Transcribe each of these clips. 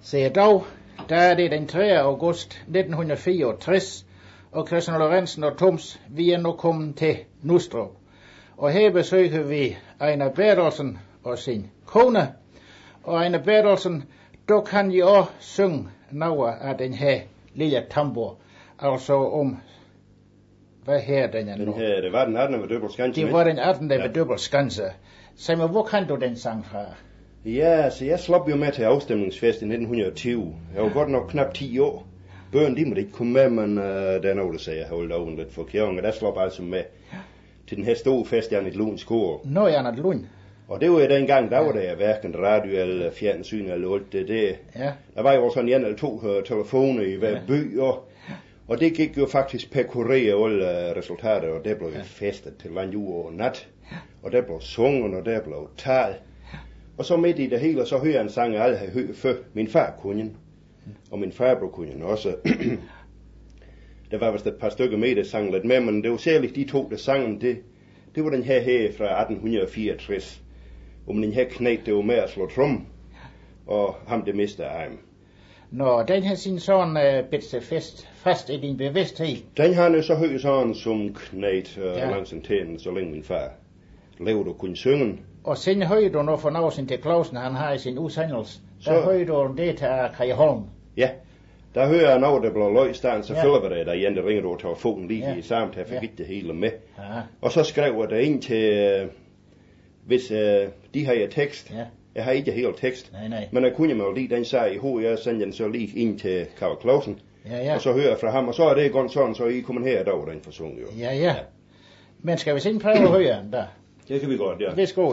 Så i dag, der er det den 3. august 1964, og Christian Lorentzen og Toms, vi er nu kommet til Nustrup. Og her besøger vi Einar Bertelsen og sin kone. Og Einar Bertelsen, du kan jo også synge noget af den her lille tambor. Altså om, hvad her den er nu? Den her, det var den 18. ved Døbelskanse. Det var den 18. ved Døbelskanse. Sig mig, hvor kan du den sang fra? Ja, så jeg slap jo med til afstemningsfest i 1920. Jeg var godt nok knap 10 år. Børn, de måtte ikke komme med, men der er noget, der siger, jeg holdt oven lidt for kjøring, og der slap altså med til den her store fest, Janet Lunds kor. Nå, Janet Lund. Og det var jo dengang, der var der hverken radio eller fjernsyn eller alt det der. Ja. Der var jo sådan en eller to telefoner i hver by, og det gik jo faktisk per kurier alle resultater, og der blev festet til lang jord og nat. Og der blev sunget, og der blev talt. Og så midt i det hele, så hører jeg en sang, jeg aldrig havde hørt før. Min far kunne den, og min farbror kunne den også. Der var vist et par stykker med, der sang lidt med, men det var særligt de to, der sang det var den her fra 1864. Om den her knægt, det var med at slå trum, og ham det miste af ham. Nå, den her sin sådan bedt sig fast i din bevidsthed. Den har han jo så hørt sådan som knægt langs en tænd, så længe min far levede og kunne synge. Og sen hører du noget for noget sin til Clausen, han har i sin udsendelse. Der hører du om det til Kaj Holm. Ja, der hører jeg noget, der bliver løst, der selvfølgelig var der en, der ringer over telefonen lige i sammen til at få det hele med. Ja. Og så skrev jeg der ind til, hvis de har jeg tekst. Ja. Jeg har ikke helt tekst, nej. Men jeg kunne jo lige den sag i hovedet, jeg sendte den så lige ind til Karl Clausen. Ja. Og så hører jeg fra ham, og så er det godt sådan, så I kommer her i dag, den forsung jo. Ja. Men skal vi se prøve at høre den der? Det kan vi godt, ja. Værsgo.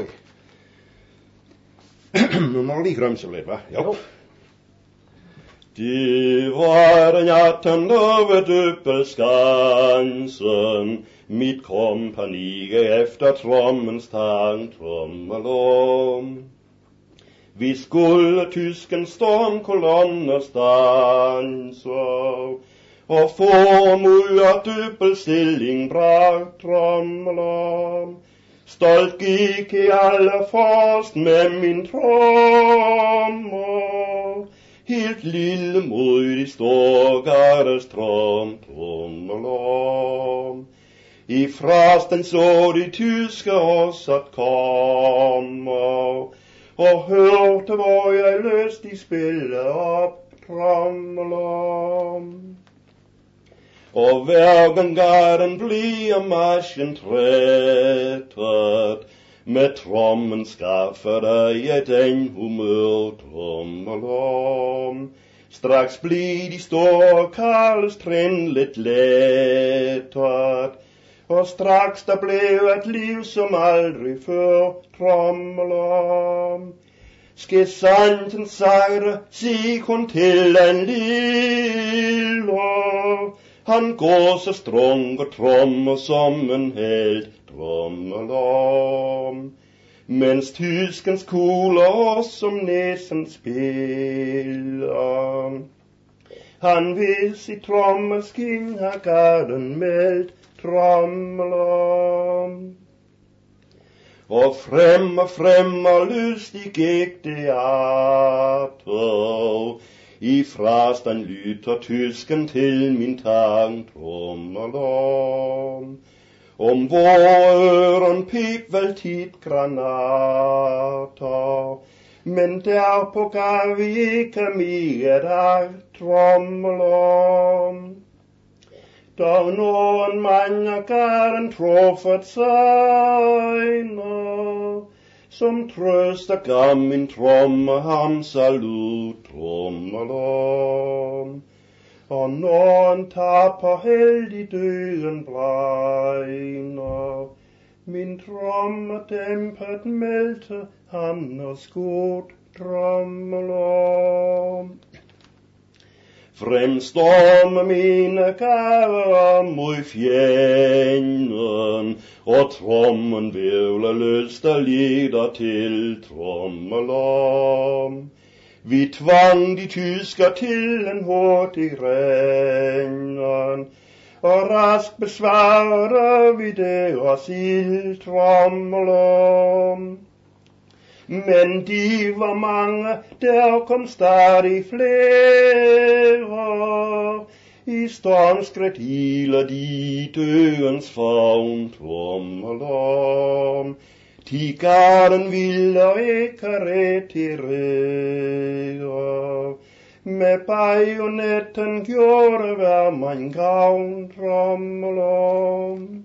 Nu må lige grømse lidt, hva'? Jo. Det var den 18. ved Døbelskansen, mit kompagni efter trommens tang, trommelom. Vi skulle tyskens stormkolonner stanse, og formuld og Døbelstilling bragt, trommelom. Stolt gik I alle forrest med min trommer, helt lille mod de store gardes trommelom. I frasten så de tyske os at komme, og hørte hvor jeg lystig spille op, trommelom. Og hverken garden bliver marchen trættet, med trommen skaffer jeg den humør, trommelom. Straks blev de store Karls trin lidt lettet, og straks der blev et liv som aldrig før, trommelom. Skæsanten sagde, sig kun til en lille, han går så strong og trommer som en held, trommelom. Mens tyskens kugler som næsen spiller, han vil sit trommelskin har garden meldt, trommelom. Og frem og lystig gik det atter, i frasten lytter tysken til min tang, trommelom. Om våren pip vel tit granater, men derpå gav vi ikke mere dag, trommelom. Da nogen mange garden truffet sejner, som trøster gav min tromme ham salut, trommelom. Og når en tapper heldig døden blegner, min tromme dæmpet meldte han og skudt, trommelom. Fremstorme mine gaver mod fjenden, og trommen vævler lyst og lider til, trommelom. Vi tvang de tysker til en hurtig rennen, og rask besvarede vi deres ild, trommelom. Men de var mange, der kom stadig flere. I stormskridt hiler de dødens favn, trommelom. De garden vil og ikke retirere. Med bajonetten gjorde hver man gavn, trommelom.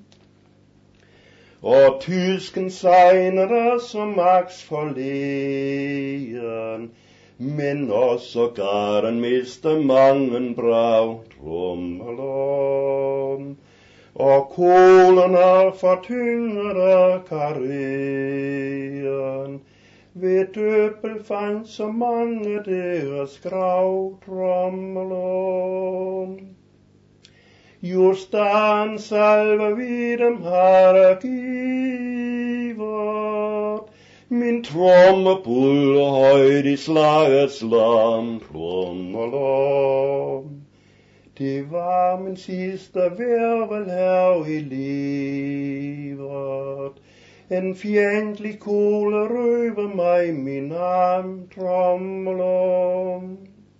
Og tysken sejnede som Max forleden, men også garden miste mangen brav, trommelom. Og kolerne fortyngede karrieren, ved døbel fandt så mange deres grav, trommelom. Just da en salve vi dem har givet, min tromme buller højt i slagets larm, trommelom. Det var min sidste virvel her i livet. En fjendtlig kugle røver mig min arm, trommelom.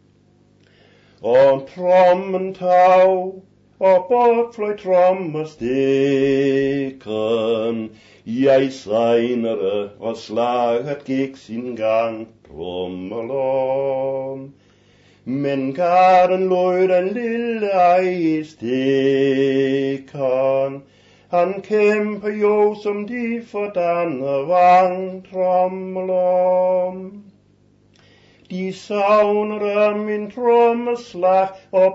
Og trommen tag, og bort fløj trommestikken. Jeg sejnede, og slaget gik sin gang, trommelom. Men garden lod den lille ej i stikken. Han kæmper jo som de fordande vang, trommelom. De savnede min trommeslag og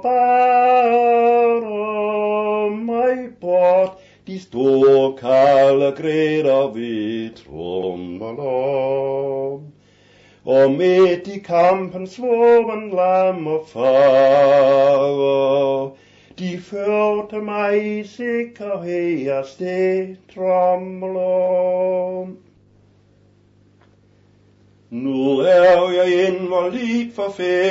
bar mig bort. De store kalde græder ved trommelom. Og midt i kampen svoren lam og farve, de førte mig i sikkerhed afsted, trommelom. Nu er jeg inderligt for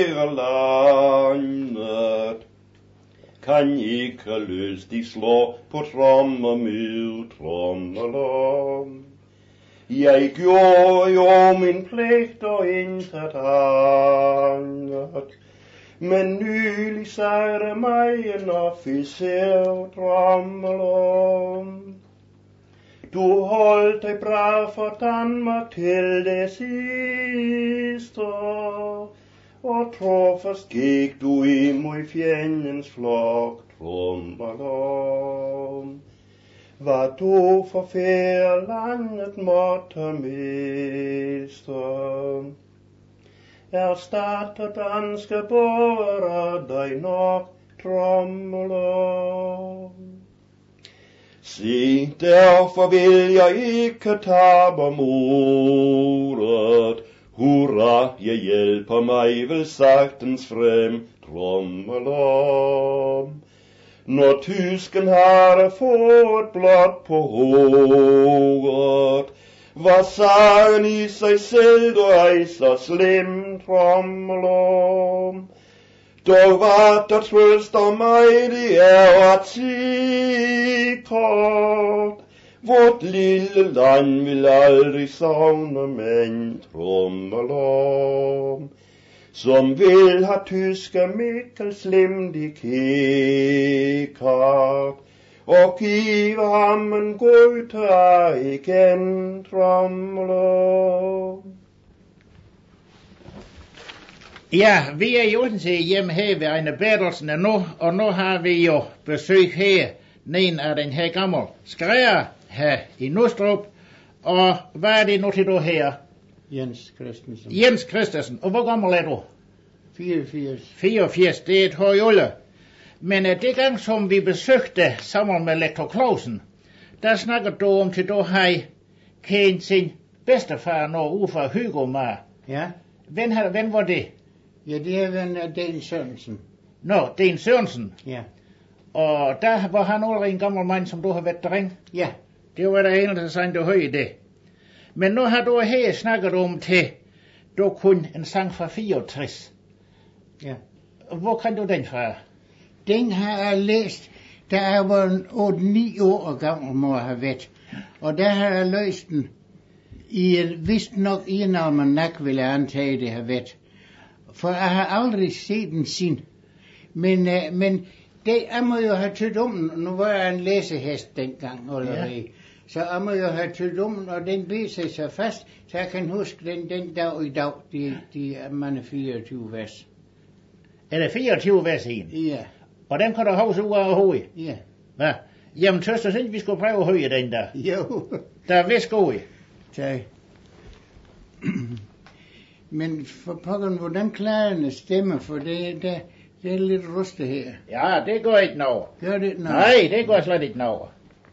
fædrelandet, kan ikke lystig slå på trommer med trommelom. Jeg gjorde jo min pligt og intet andet, men nylig sagde mig en officer, trommelom. Du holdt dig bra for Danmark til det sidste, og trofast gik du imod fjendens flok, trommelom. Hvad du for fædrelandet måtte miste, erstatter danske borgere dig nok, trommelom. Se, derfor vil jeg ikke tabe modet. Hurra, jeg hjælper mig vel sagtens frem, trommelom. Når tysken har fået blot på hovedet, var sagen i sig selv og ej så slem, trommelom. Dog hvad der trøster mig, det er at sikkert. Vort lille land vil aldrig savne mænd, trommelom. Som vil have tyske Mikkel slemt i kikkert, og give ham en gøter igen, trommelom. Ja, vi er jo til hjemme her ved Ejner Bertelsen nu, og nu har vi jo besøg her, en af den her gamle skræer her i Nustrup. Og hvad er det nu til du her? Jens Christensen. Jens Christensen. Og hvor gammel er du? 84. 84, det er et højole. Men det gang som vi besøgte sammen med lektor Clausen, der snakker du om til du har kendt sin bedstefar når ude fra Hugo Mar. Ja. Hvem var det? Ja, det er ven af Den Sørensen. Nå, Den Sørensen. Ja. Og der var han allerede en gammel mand, som du har været dreng. Ja. Det var der en, der sagde, du hørte det. Men nu har du her snakket om til, du kunne en sang fra 64. Ja. Hvor kan du den fra? Den har jeg læst, da jeg var 8-9 år gammel, må jeg have været. Og der har jeg læst den Vist nok en af man nok vil jeg antage det har været. For jeg har aldrig set den sin. Men det jeg må jo have tydt om, nu var jeg en læsehest dengang allerede. Ja. Så jeg må jo have tydt om, og den blev sig så fast, så jeg kan huske den dag i dag, de er mange 24 vers. Er der 24 vers i den? Ja. Og dem kan du huske ud af hovedet? Ja. Hvad? Jamen, tøster synes vi skulle prøve at høre den der. Jo. Der er vist god i. Tak. Men for pokkeren, hvordan klarer den at stemme, for det er lidt rustet her. Ja, det går ikke noget. Gør det noget? Nej, det går slet ikke noget.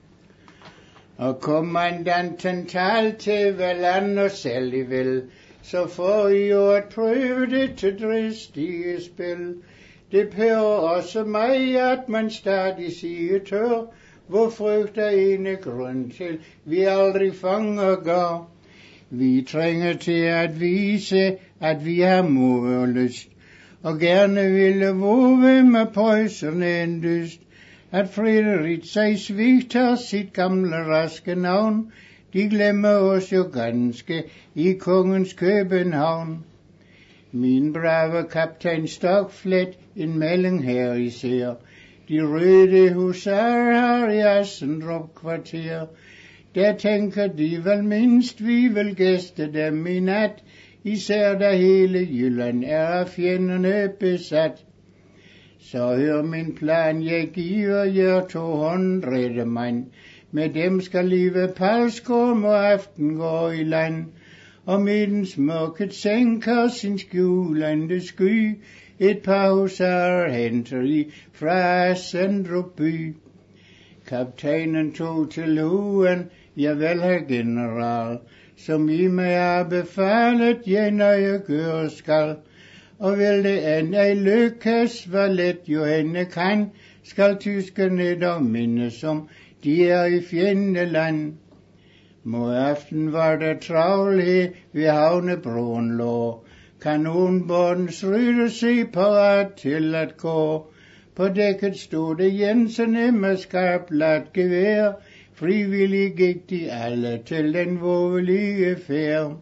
Og kommandanten talte vel an og selv vel, så får I jo at prøve det til dristige spil. Det pærer også mig, at man stadig siger tør, hvor frygter ene grund til, vi aldrig fanger går. Vi trænger til at vise, at vi har mod og lyst, og gerne ville våge med prøjserne en dyst, at Frederik sig svigter sit gamle raske navn. De glemmer os jo ganske i kongens København. Min brave kaptajn Stokflet, en melding her I ser. De røde husarer har i Assendrup kvarter. Der tænker de vel mindst, vi vil gæste dem i nat, især da hele Jylland er af fjenderne besat. Så hør min plan, jeg giver jer 200 mand. Med dem skal livet Palsgård og aften gå i land. Og middens mørket sænker sin skjulende sky, et par husarer henter I fra Assendrup by. Kaptajnen tog til luen, jeg vel herr general, som I mig har befalet, jeg nøje gøre skal. Og vil det end ej lykkes, hvad let jo hende kan, skal tyskerne dog mindes om, de er i fjendeland. Mod aften var der travlhed ved havnebroen lå, kanonbådens rytter se parat til at gå. På dækket stod det Jensene med skarpladt gevær, frivillig gik de alle til den vågelige færd.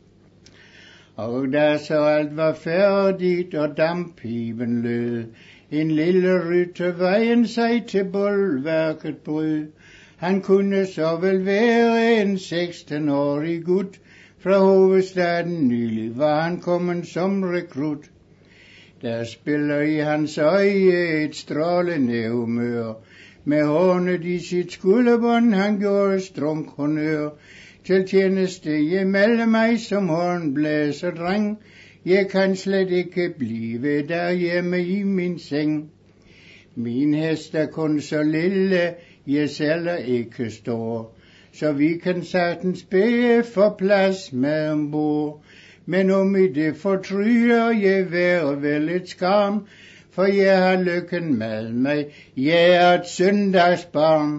Og da så alt var færdigt og damppiben lød, en lille rytter vejen sig til bulværket brød. Han kunne så vel være en 16-årig gut, fra hovedstaden nylig var han kommet som rekrut. Der spiller i hans øje et strålende humør, med hårnet i sit skulderbånd han gjorde strunk honør. Til tjeneste jeg melder mig som hornblæser dreng, jeg kan slet ikke blive derhjemme i min seng. Min hest er kun så lille, jeg selv er ikke stor, så vi kan sagtens bede for plads med ombord. Men om I det fortryder, jeg være vel et skam, for jeg har lykken med mig, jeg er et søndagsbarn.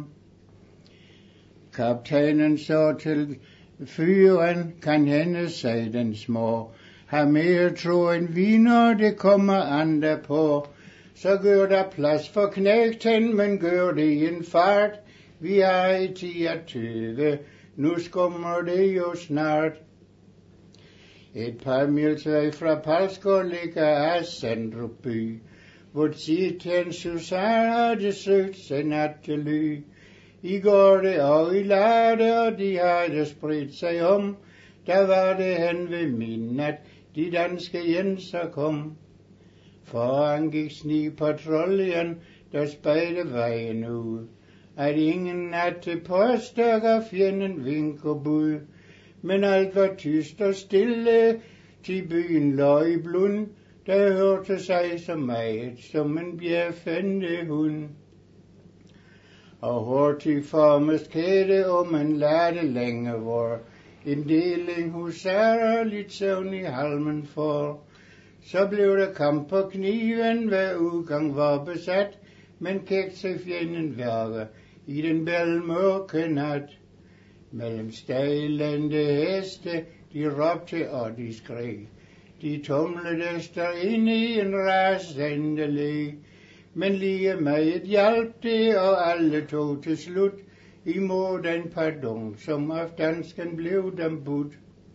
Kaptajnen så til fyren, kan hende sig den små, har mere tro end viner, det kommer andre på. Så gør der plads for knægten, men gør det i en fart, vi har i 10:20, nu skummer det jo snart. Et par mils vej fra Palsgård ligger Assendrup by, hvor Titens husarer havde søgt sig nattely. I går det og i lade, og de havde spredt sig om, der var det hen ved midnat, de danske jenser kom. Foran gik snigpatruljen, der spejde vejen ud, at ingen natte påstykker fjenden vink og bud. Men alt var tyst og stille, til byen lå i blund, der hørte sig så meget som en bjærfende hund. Og hurtigt formes kæde om en lade længe vor, en deling husarer lidt søvn i halmen for. Så blev der kamp på kniven, hver udgang var besat, men kægt sig fjenden værker i den bælmørke nat. Mellem stejlende heste, de råbte og de skreg. De tumledes der inde i en rasende læg. Men lige meget hjalp det, og alle tog til slut imod den pardon, som af dansken blev dem budt.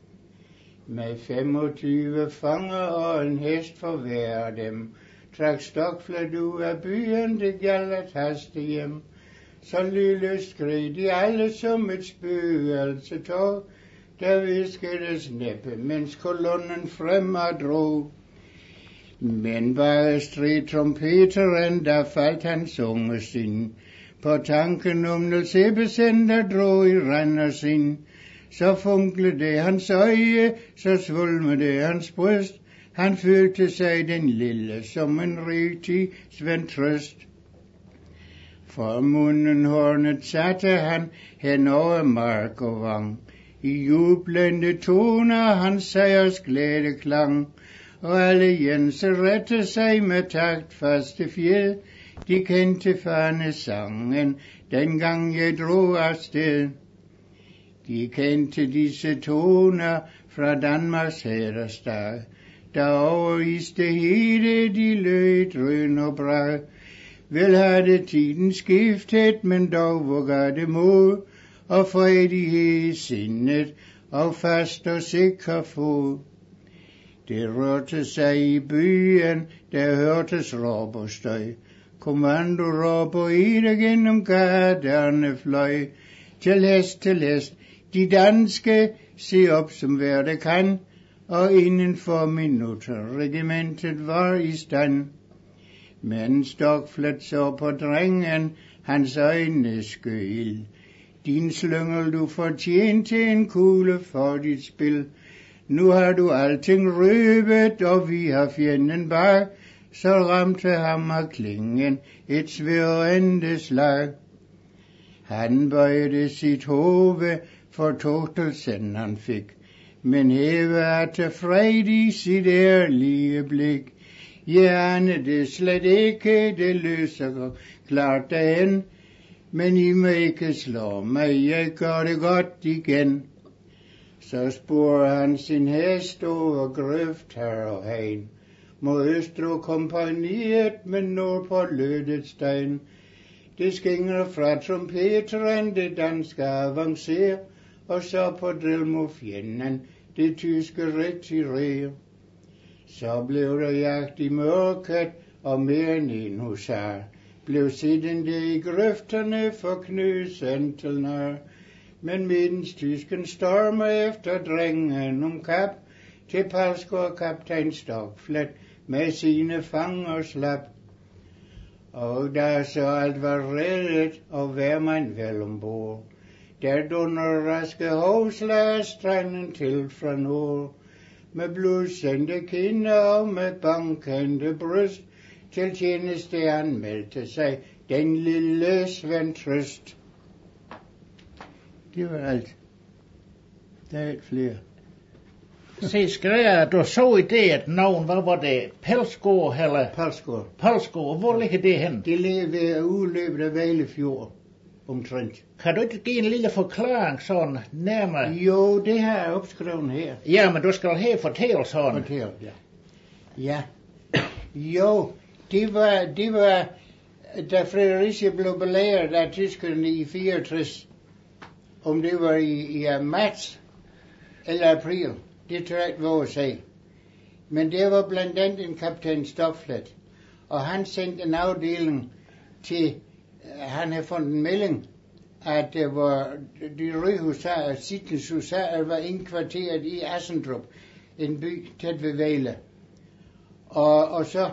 Med 25 fanger og en hest for hver af dem, trak Stokflet ud af byen, det gjaldt at haste hjem. Så lille skred de alle som et spøgelse tog, der viskedes næppe, mens kolonnen fremad drog. Men bare strid trompeteren, der faldt hans unge sind, på tanken om Niels Ebbesen, der drog i Randers ind. Så funklede hans øje, så svulmede hans bryst, han følte sig den lille, som en rigtig Svend Trøst. For munden hornet satte han hen over mark og vang, i jublende toner hans sejrs glæde klang, og alle jenser rette sig med taktfaste fjed, de kendte fanesangen, dengang jeg drog afsted. De kendte disse toner fra Danmarks herresdag, der over iste hele de lød drøn og brag. Vel havde tiden skiftet, men dog vågede det mod, og fredighed i sindet, og fast og sikker fod. Det rørte sig i byen, der hørtes råb og støj, kommandoråb og ild gennem gaderne fløj. Til hest, de danske, se op som hver det kan, og inden for minutter regimentet var i stand. Men Stokflet så på drengen, hans øjne skød. Din slyngel, du fortjente en kugle for dit spil. Nu har du alting røbet, og vi har fjenden bag. Så ramte ham af klingen et sværende slag. Han bøjede sit hoved for tårtelsen han fik, men hæve er tilfred i sit ærlige blik. Hjerne det slet ikke, det løser klart derhen, men I må ikke slå mig, jeg gør det godt igen. Så spurgte han sin hest over grøft her og hen, mod Østro kompagniet, men nord på lødet stein. Det skingrer fra trompeteren, det danske avancerer, og så på drill mod fjenden, det tyske retirerer. Så blev der jagt i mørket, og mere end en husar blev siddende i grøfterne for knusen til nær. Men medens tysken stormer efter drengen om kap, til Palsgaard kaptajn Stokflet med sine fanger slap. Og da så alt var reddet, og hver mand vel ombord, der dunder raske hovslag stranden til fra nord, med blodsendte kinder og med bankende bryst, til tjeneste anmeldte sig den lille Svend Trøst. Det var alt. Der er et flere. Se, skræer, du så i det, at navn, hvad var det? Palsgaard, eller? Palsgaard. Palsgaard, hvor ligger det hen? Det ligger ved udløbet af Vejlefjord, omtrent. Kan du ikke give en lille forklaring sådan nærmere? Jo, det har jeg opskrevet her. Ja, men du skal have fortælle sådan. Fortæl, ja. Ja. Jo, det var, da Fredericia blev belæret af tyskerne i 64, om det var i marts eller april, det tror jeg ikke våge at sige. Men det var blandt andet en kaptajn Stokflet, og han sendte en afdeling til, han havde fundet en melding, at der var de røde husarer, Sittens husarer, var indkvarteret i Assendrup, en by tæt ved Vejle. Og så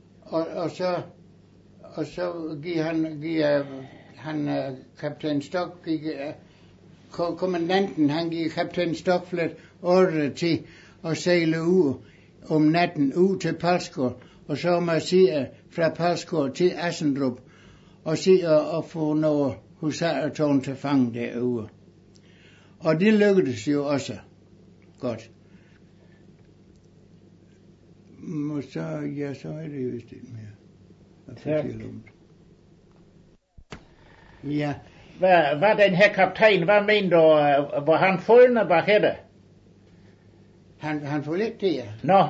giver han kaptajn Stok, kommandanten, han giver kaptajn Stokflet ordre til at sejle ud om natten ud til Palsgaard, og så marchere fra Palsgaard til Assendrup, og se og få noget husartårn til fange derude. Og det lykkedes jo også godt. Og så er det jo vist ikke mere at fortælle om det. Ja. Hvad den her kaptajn, hvad mener du, hvor han fuldne var hætte? Han får lidt det. Nå.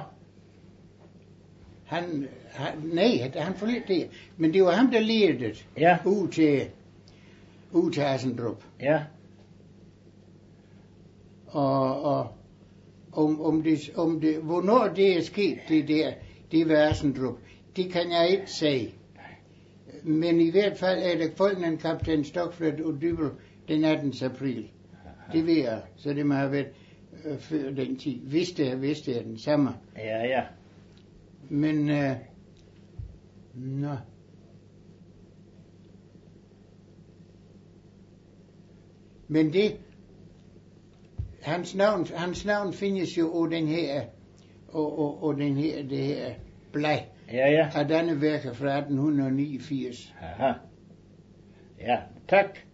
Nej, han får lidt det. Men det var ham, der ledte ja. ud til Asendrup. Ja. Og hvornår det er sket, det ved Asendrup, det kan jeg ikke sige. Men i hvert fald er der fundet en kaptajn Stokflet og Dybel den 18. april. Det ved jeg, så det må have været før den tid. Hvis det er den samme. Ja. Men, nå. Men det, hans navn findes jo på den her, og det her blad. Ja. Af denne værker fra 1889. Aha. Ja, tak.